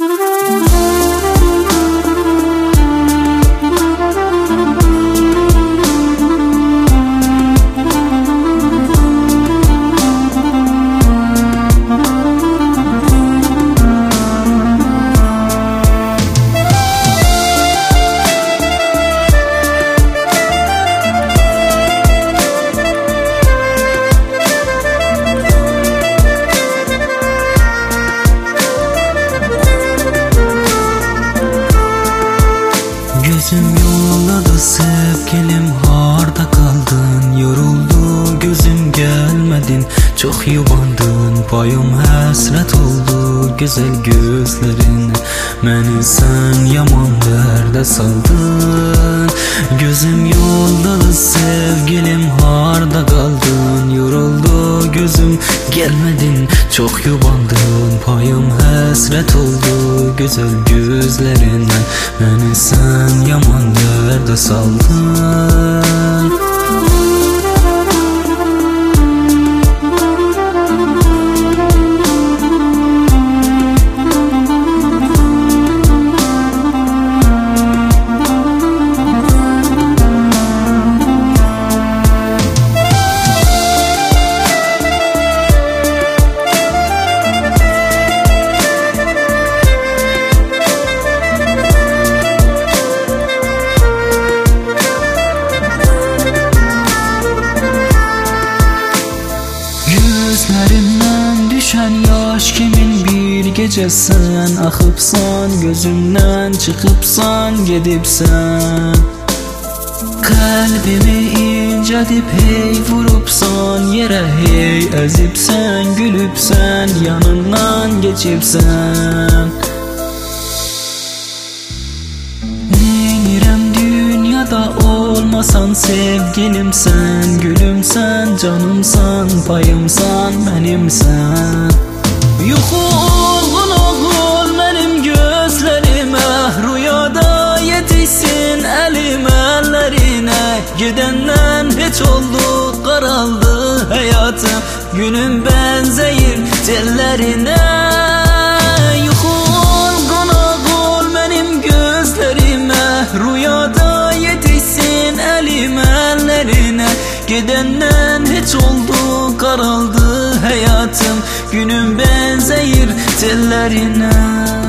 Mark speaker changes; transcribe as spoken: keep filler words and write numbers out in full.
Speaker 1: Gözüm yolladı sevgilim, harda kaldın? Yoruldu gözüm, gelmedin, çok yubandın. Payım həsrət oldu güzel gözlerine, məni sen yaman dərdə saldın. Gözüm yolladı sevgilim, harda kaldın? Yoruldu gözüm, gelmedin, çok yubandın. Payım həsrət oldu güzel gözlerine, məni sen yaman dərdə saldın. Gözlerimden düşen yaş kimin, bir gece sen akıpsan, gözümden çıkıpsan, gedipsen. Kalbimi incedip hey vurupsan, yere hey ezipsen, gülüpsen, yanından geçipsen. Neyirem dünyada olmasan, sevgilimsen, gülümsen, canımsan, payımsan, benimsen. Yuxu olğun oğul benim gözlerime, rüyada yetişsin elim ellerine. Gidenden hiç oldu, qaraldı hayatım, günüm benzeyir tellerine. Yuxu olğun oğul benim gözlerime, rüyada yetişsin elim ellerine. Gidenden hiç oldu, qaraldı hayatım, günüm benzeyir tellerine.